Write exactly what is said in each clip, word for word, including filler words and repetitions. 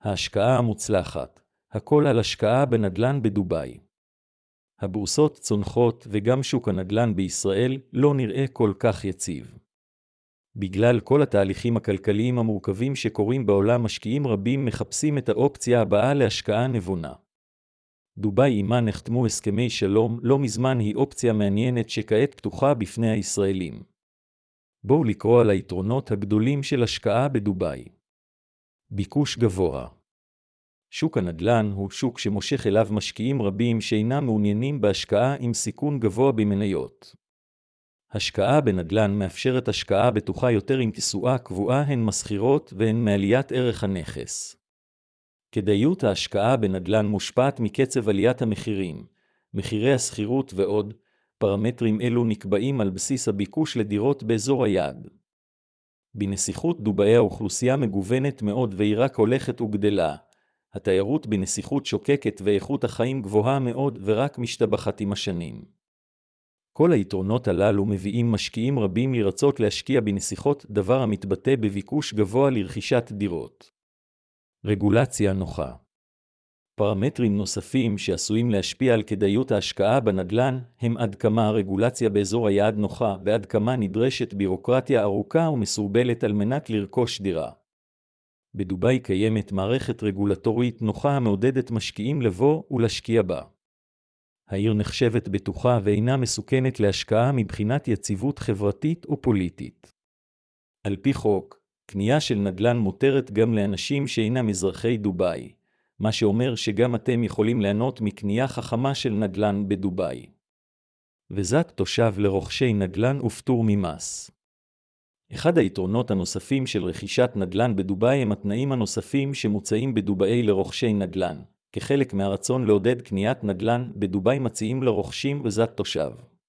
ההשקעה המוצלחת. הכל על השקעה בנדל"ן בדובאי. הבורסות צונחות וגם שוק הנדל"ן בישראל לא נראה כל כך יציב. בגלל כל התהליכים הכלכליים המורכבים שקורים בעולם, משקיעים רבים מחפשים את האופציה הבאה להשקעה נבונה. דובאי עימה נחתמו הסכמי שלום לא מזמן היא אופציה מעניינת שכעת פתוחה בפני הישראלים. בואו לקרוא על היתרונות הגדולים של השקעה בדובאי. ביקוש גבוה. שוק הנדל"ן הוא שוק שמושך אליו משקיעים רבים שאינם מעוניינים בהשקעה עם סיכון גבוה במניות. השקעה בנדל"ן מאפשרת השקעה בטוחה יותר עם תשואה קבועה, הן מסחירות והן מעליית ערך הנכס. כדאיות ההשקעה בנדל"ן מושפעת מקצב עליית המחירים, מחירי השכירות ועוד. פרמטרים אלו נקבעים על בסיס הביקוש לדירות באזור היעד. בנסיכות דובאי האוכלוסייה מגוונת מאוד והיא רק הולכת וגדלה. התיירות בנסיכות שוקקת ואיכות החיים גבוהה מאוד ורק משתבחת עם השנים. כל היתרונות הללו מביאים משקיעים רבים לרצות להשקיע בנסיכות, דבר המתבטא בביקוש גבוה לרכישת דירות. רגולציה נוחה. פרמטרים נוספים שעשויים להשפיע על כדאיות ההשקעה בנדל"ן הם עד כמה הרגולציה באזור היעד נוחה ועד כמה נדרשת בירוקרטיה ארוכה ומסורבלת על מנת לרכוש דירה. בדובאי קיימת מערכת רגולטורית נוחה המעודדת משקיעים לבוא ולהשקיע בה. העיר נחשבת בטוחה ואינה מסוכנת להשקעה מבחינת יציבות חברתית או פוליטית. על פי חוק, קנייה של נדל"ן מותרת גם לאנשים שאינם אזרחי דובאי, מה שאומר שגם אתם יכולים ליהנות מקנייה חכמה של נדל"ן בדובאי. וזאת תושב לרוכשי נדל"ן ופטור ממס. אחד היתרונות הנוספים של רכישת נדל"ן בדובאי הם התנאים הנוספים שמוצעים בדובאי לרוכשי נדל"ן. כחלק מהרצון לעודד קניית נדל"ן, בדובאי מציעים לרוכשים וזאת תושב.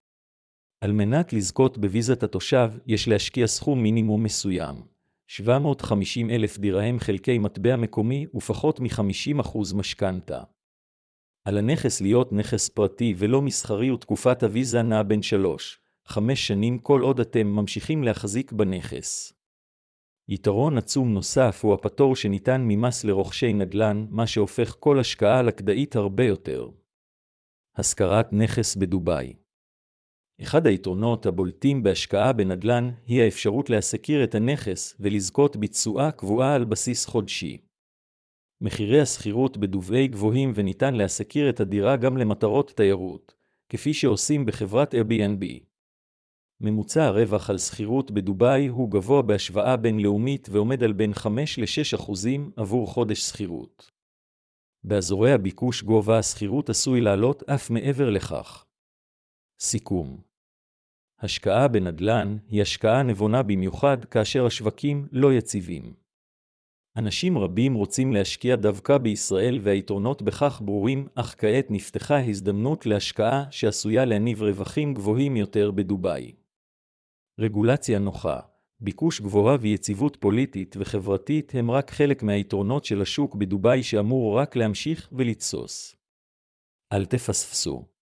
על מנת לזכות בוויזת התושב, יש להשקיע סכום מינימום מסוים, שבע מאות וחמישים אלף דירהם חלקי מטבע מקומי ופחות מ-חמישים אחוז משכנתה. על הנכס להיות נכס פרטי ולא מסחרי ותקופת הוויזה נעה בין שלוש, חמש שנים כל עוד אתם ממשיכים להחזיק בנכס. יתרון עצום נוסף הוא הפטור שניתן ממס לרוכשי נדל"ן, מה שהופך כל השקעה לכדאית הרבה יותר. השכרת נכס בדובאי. אחד היתרונות הבולטים בהשקעה בנדל"ן היא האפשרות להשכיר את הנכס ולזכות בתשואה קבועה על בסיס חודשי. מחירי השכירות בדובאי גבוהים וניתן להשכיר את הדירה גם למטרות תיירות, כפי שעושים בחברת Airbnb. ממוצע הרווח על שכירות בדובאי הוא גבוה בהשוואה בינלאומית ועומד על בין חמישה לשישה אחוזים עבור חודש שכירות. באזורי הביקוש גובה השכירות עשוי לעלות אף מעבר לכך. סיכום. השקעה בנדל"ן היא השקעה נבונה במיוחד כאשר השווקים לא יציבים. אנשים רבים רוצים להשקיע דווקא בישראל והיתרונות בכך ברורים, אך כעת נפתחה הזדמנות להשקעה שעשויה להניב רווחים גבוהים יותר בדובאי. רגולציה נוחה, ביקוש גבוה ויציבות פוליטית וחברתית הם רק חלק מהיתרונות של השוק בדובאי שאמור רק להמשיך ולתסוס. אל תפספסו.